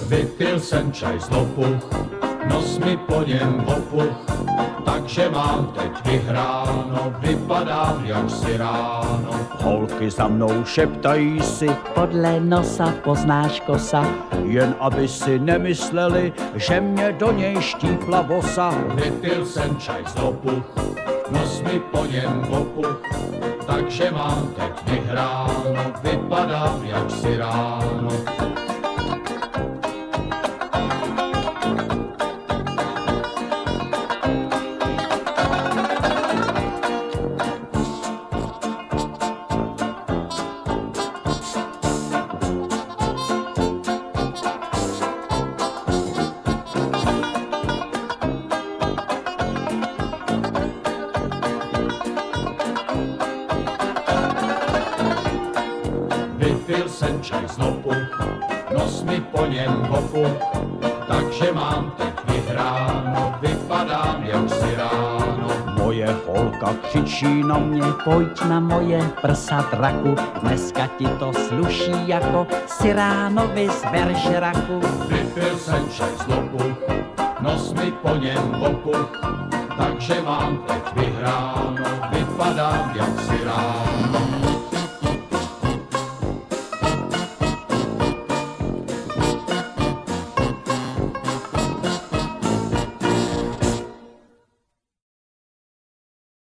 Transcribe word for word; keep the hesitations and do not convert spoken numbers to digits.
Vypil jsem čaj z lopuch, nos mi po něm opuch, takže mám teď vyhráno, vypadám jak si ráno. Holky za mnou šeptají si, podle nosa poznáš kosa. jen aby si nemysleli, že mě do něj štípla vosa. Vypil jsem čaj z lopuch, nos mi po něm opuch, takže mám teď vyhráno, vypadám jak si ráno. Vypil jsem čaj z lopuch, nos mi po něm opuch, takže mám teď vyhráno, vypadám jak si ráno. Moje holka křičí na mě, Pojď na moje prsa draku, dneska ti to sluší jako Siránovi z Bergeraku. Vypil jsem čaj z lopuch, nos mi po něm opuch, takže mám teď vyhráno, vypadám jak si ráno.